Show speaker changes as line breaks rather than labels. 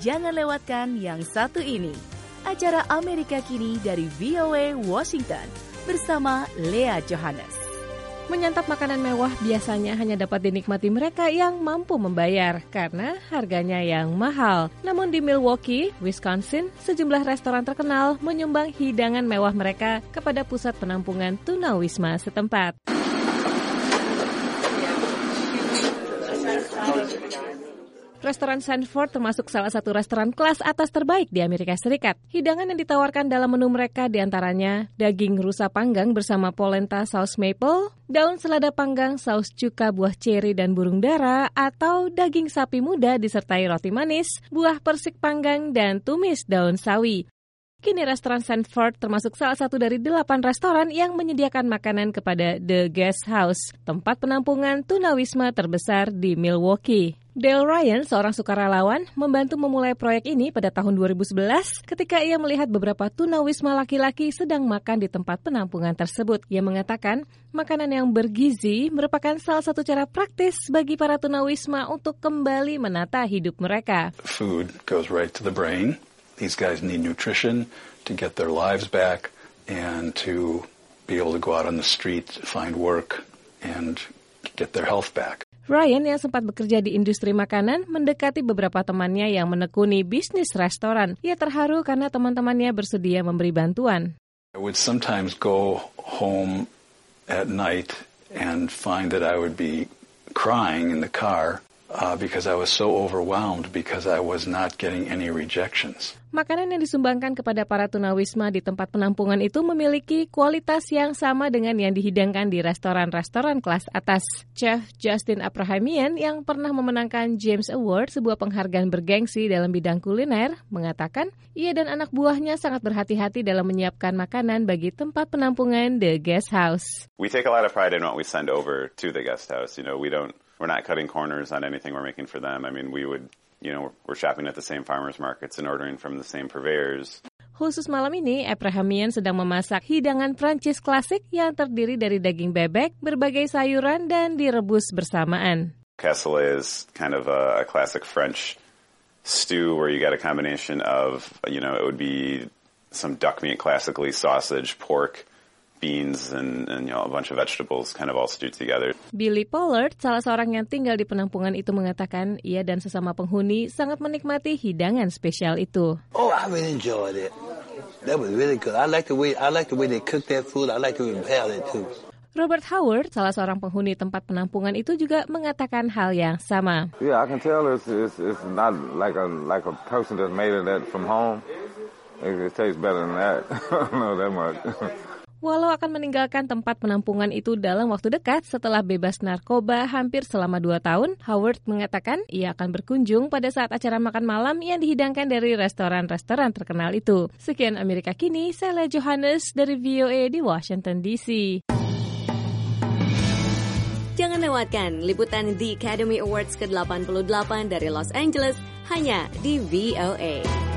Jangan lewatkan yang satu ini. Acara Amerika Kini dari VOA Washington bersama Lea Johannes.
Menyantap makanan mewah biasanya hanya dapat dinikmati mereka yang mampu membayar karena harganya yang mahal. Namun di Milwaukee, Wisconsin, sejumlah restoran terkenal menyumbang hidangan mewah mereka kepada pusat penampungan tunawisma setempat. Restoran Sanford termasuk salah satu restoran kelas atas terbaik di Amerika Serikat. Hidangan yang ditawarkan dalam menu mereka diantaranya daging rusa panggang bersama polenta saus maple, daun selada panggang saus cuka buah ceri dan burung dara, atau daging sapi muda disertai roti manis, buah persik panggang, dan tumis daun sawi. Kini restoran Sanford termasuk salah satu dari 8 restoran yang menyediakan makanan kepada The Guest House, tempat penampungan tunawisma terbesar di Milwaukee. Dale Ryan, seorang sukarelawan, membantu memulai proyek ini pada tahun 2011 ketika ia melihat beberapa tunawisma laki-laki sedang makan di tempat penampungan tersebut. Ia mengatakan, makanan yang bergizi merupakan salah satu cara praktis bagi para tunawisma untuk kembali menata hidup mereka.
Food goes right to the brain. These guys need nutrition to get their lives back and to be able to go out on the street, find work, and get their health back.
Ryan yang sempat bekerja di industri makanan mendekati beberapa temannya yang menekuni bisnis restoran. Ia terharu karena teman-temannya bersedia memberi bantuan.
I would sometimes go home at night and find that I would be crying in the car because I was so overwhelmed because I was not getting any rejections.
Makanan yang disumbangkan kepada para tunawisma di tempat penampungan itu memiliki kualitas yang sama dengan yang dihidangkan di restoran-restoran kelas atas. Chef Justin Abrahamian yang pernah memenangkan James Award, sebuah penghargaan bergengsi dalam bidang kuliner, mengatakan ia dan anak buahnya sangat berhati-hati dalam menyiapkan makanan bagi tempat penampungan The Guest House.
We take a lot of pride in what we send over to the guest house. You know, we're not cutting corners on anything we're making for them. I mean, we're shopping at the same farmers markets and ordering from the same purveyors.
Khusus malam ini, Abrahamian sedang memasak hidangan Prancis klasik yang terdiri dari daging bebek, berbagai sayuran, dan direbus bersamaan.
Cassoulet is kind of a classic French stew where you get a combination of, it would be some duck meat classically, sausage, pork, beans and a bunch of vegetables kind of all stewed together.
Billy Pollard, salah seorang yang tinggal di penampungan itu, mengatakan ia dan sesama penghuni sangat menikmati hidangan spesial itu.
Oh, I really enjoyed it. That was really good. I like the way they cook that food. I like the way they prepare it too.
Robert Howard, salah seorang penghuni tempat penampungan itu, juga mengatakan hal yang sama.
Yeah, I can tell it's not like a person that made it from home. It tastes better than that. I don't know that much.
Walau akan meninggalkan tempat penampungan itu dalam waktu dekat setelah bebas narkoba hampir selama 2 tahun, Howard mengatakan ia akan berkunjung pada saat acara makan malam yang dihidangkan dari restoran-restoran terkenal itu. Sekian Amerika Kini, saya Lea Johannes dari VOA di Washington DC.
Jangan lewatkan liputan The Academy Awards ke-88 dari Los Angeles hanya di VOA.